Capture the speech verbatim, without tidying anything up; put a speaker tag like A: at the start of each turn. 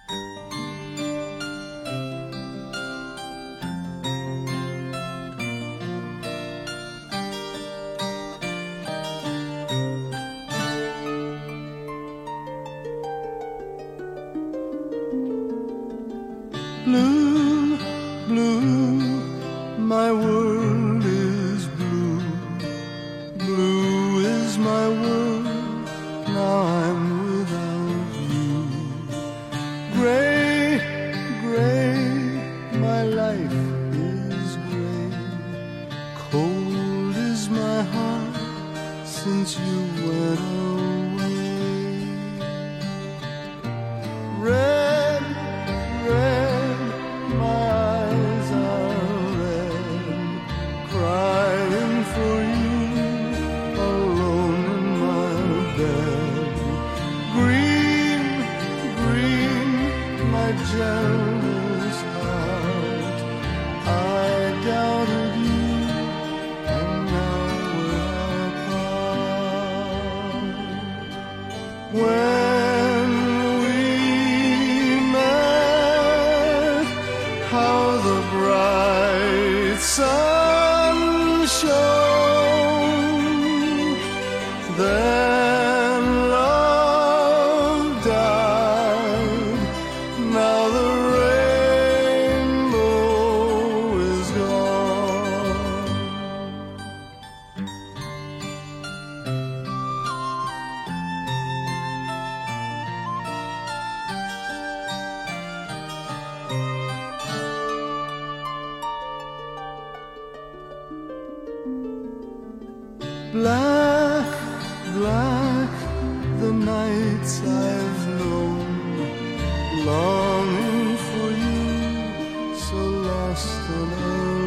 A: Blue, blue, my world is blue. Blue is my world, now I'm without you. Gray, gray, my life is gray. Cold is my heart since you went away. Red, red, my eyes are red, crying for you, alone in my bed. Green, green, my jealous heart, I doubted you, and now we're apart. When we met, how the bright sun shone. Then love died, now the rainbow is gone. Black, black, the nights I've known, longing for you, so lost and alone.